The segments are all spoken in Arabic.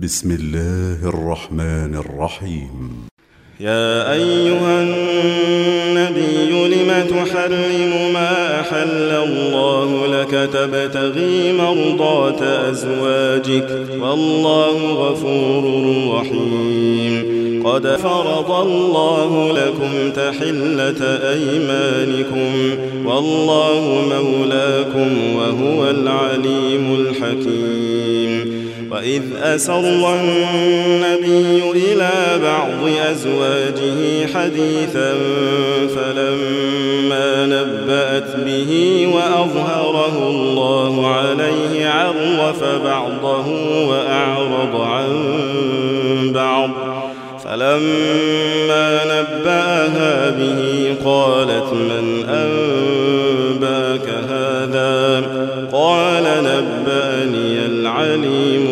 بسم الله الرحمن الرحيم. يا أيها النبي لم تحرم ما أحل الله لك تبتغي مرضات أزواجك والله غفور رحيم. قد فرض الله لكم تحلة أيمانكم والله مولاكم وهو العليم الحكيم. وإذ أسر النبي إلى بعض أزواجه حديثا فلما نبأت به وأظهره الله عليه عرف بعضه وأعرض عن بعض فلما نبأها به قالت من أنباك هذا قال نبأني العليم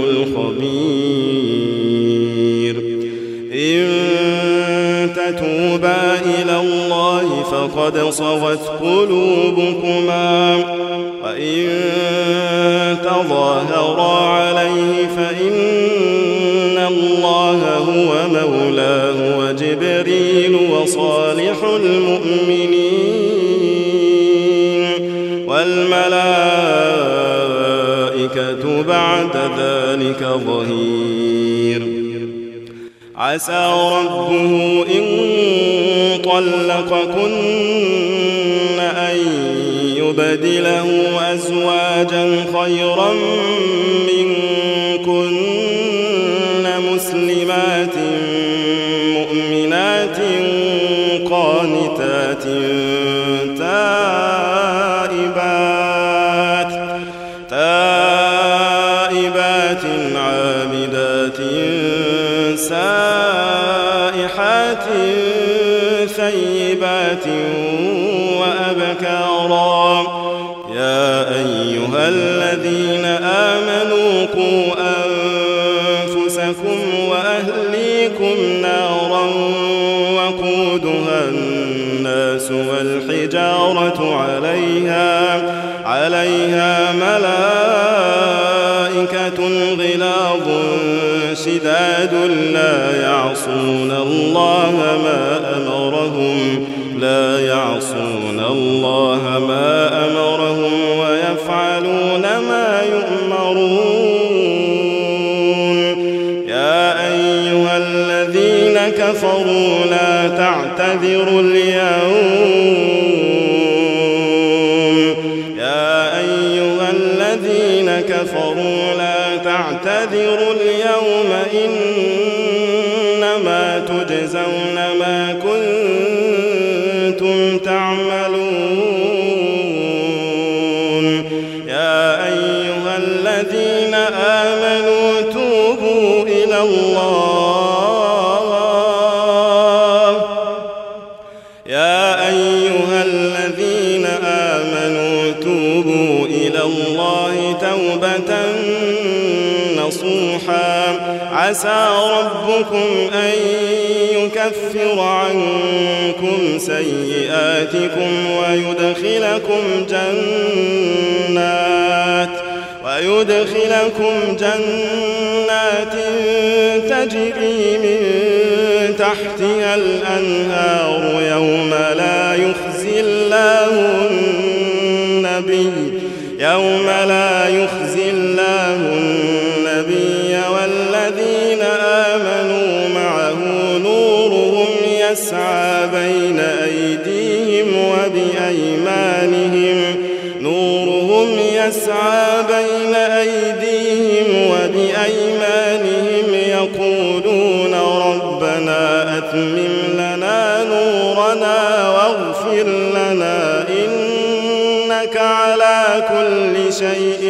الخبير. إن تتوبا إلى الله فقد صغت قلوبكما وإن تظاهرا عليه فإن الله هو مولاه وجبريل وصالح المؤمنين والملائكة بعد ذلك ظهير. عسى ربه إن طلقكن أن يبدله أزواجا خيرا منكن مسلمات مؤمنات قانتات تائبات عابدات سائحات ثيبات وأبكارا. يا أيها الذين آمنوا قوا أنفسكم وأهليكم نارا وقودها الناس والحجارة عليها ملائكة غلاظ شداد لا يعصون الله ما أمرهم ويفعلون ما يؤمرون. يا أيها الذين كفروا لا تعتذروا اليوم إنما تجزون ما كنتم تعملون. يا أيها الذين آمنوا توبوا إلى الله توبة نصوحا. عسى ربكم أن يكفر عنكم سيئاتكم ويدخلكم جنات تجري من تحتها الأنهار يوم لا يخزي الله النبي والذين آمنوا معه نورهم يسعى بين أيديهم وبأيمانهم يقولون ربنا أتمم لنا نورنا واغفر لنا إنك على كل شيء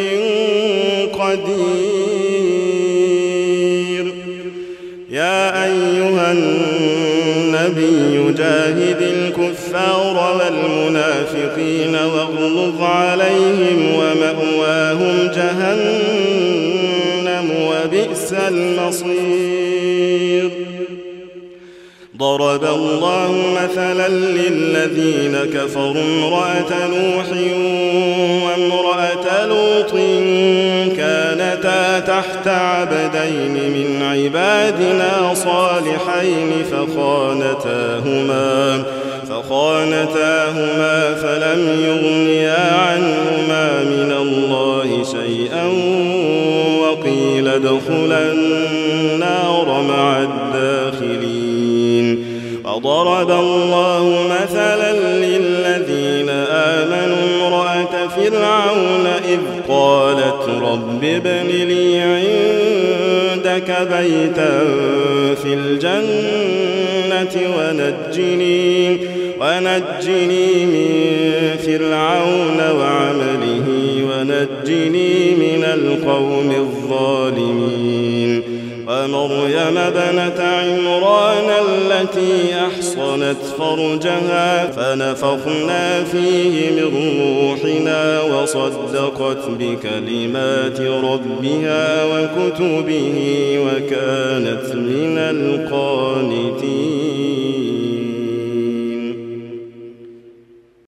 قدير. يا أيها النبي جاهد الكفار والمنافقين واغلظ عليهم ومأواهم جهنم وبئس المصير. ضرب الله مثلا للذين كفروا امرأة نوح وامرأة لوط كانتا تحت عبدين من عبادنا صالحين فخانتاهما فلم يغنيا عنهما من الله شيئا وقيل ادخلا النار مع الداخلين. وضرب الله مثلا للذين آمنوا امرأة فرعون إذ قالت رب ابن لي عندك بيتا في الجنة ونجني من فرعون وعمله ونجني من القوم الظالمين. ومريم ابنة عمران التي أحصنت فرجها فنفخنا فيه من روحنا وصدقت بكلمات ربها وكتبه وكانت من القانتين.